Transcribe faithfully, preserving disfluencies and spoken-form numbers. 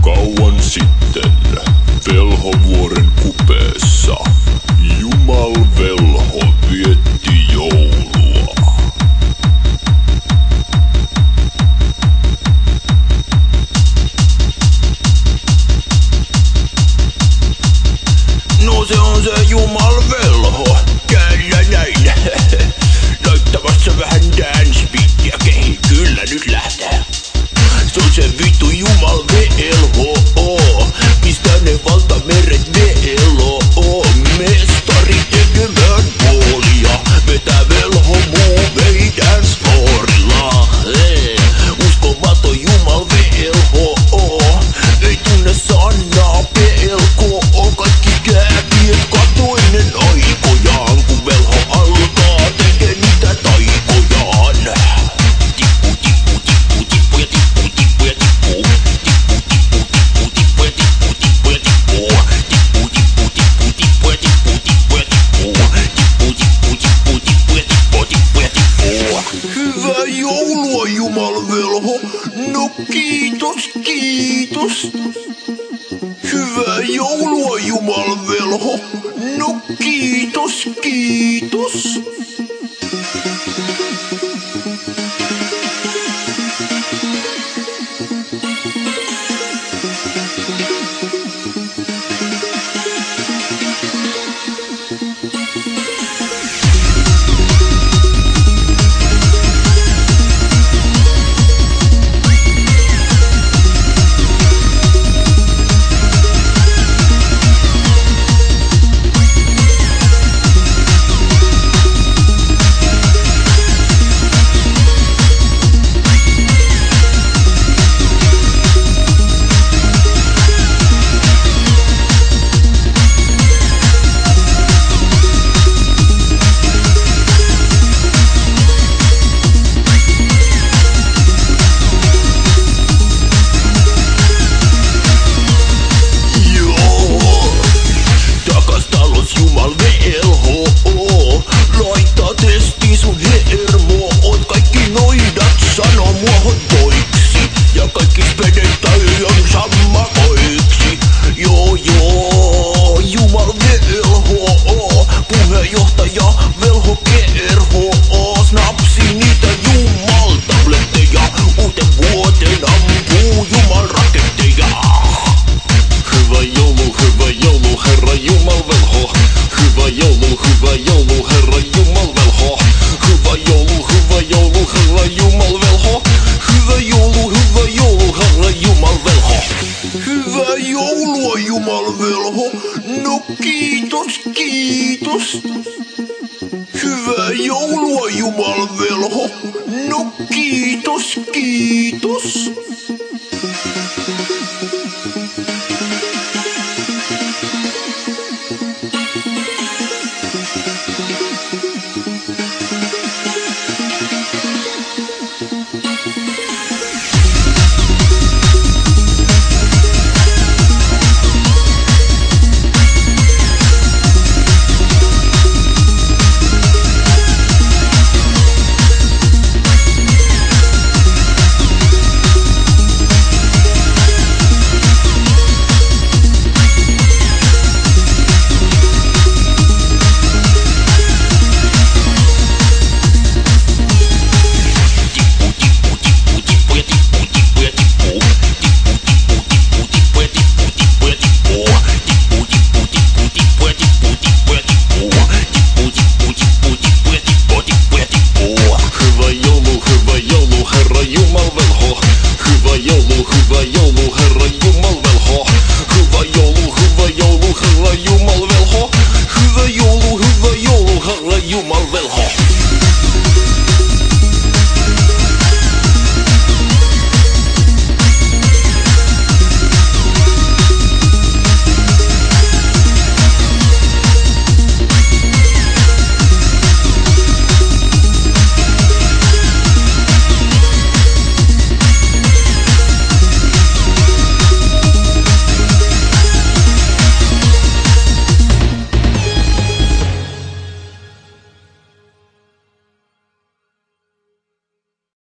Kauan sitten Velhovuoren kupeessa Jumal Velho vietti joulua. No se on se Jumal Velho, kyllä näin. Laittamassa vähän dance-beatia kehi, kyllä nyt lähtee. Se on se vittu Jumal Velho, mistä ne valtameret veloo. Mestari tekemään puolia, vetää velho muuvei dance-floorilla. Uskomaton Jumal Velho, ei tunne sanaa pelkoa. Kaikki kääpiet katoinen aikojaan, kun velho alkaa tekee niitä taikojaan. Tippu, tippu, tippu, tippu ja tippu, tippu ja tippu. Tippu, tippu, tippu, tippu ja tippu, tippu ja tippu. Tippu, tippu, tippu, tippu ja tippu, tippu ja tippu. Tippu, tippu, tippu, tippu ja tippu, tippu ja tippu. Hyvää joulua, Jumal Velho. No kiitos, kiitos. Hyvää joulua, Jumal Velho. No kiitos, kiitos. Jumal Velho, no kiitos, kiitos. Hyvää joulua, Jumal Velho, no kiitos, kiitos. Jumal Velho, hyvä joulu, hyvä joulu, herra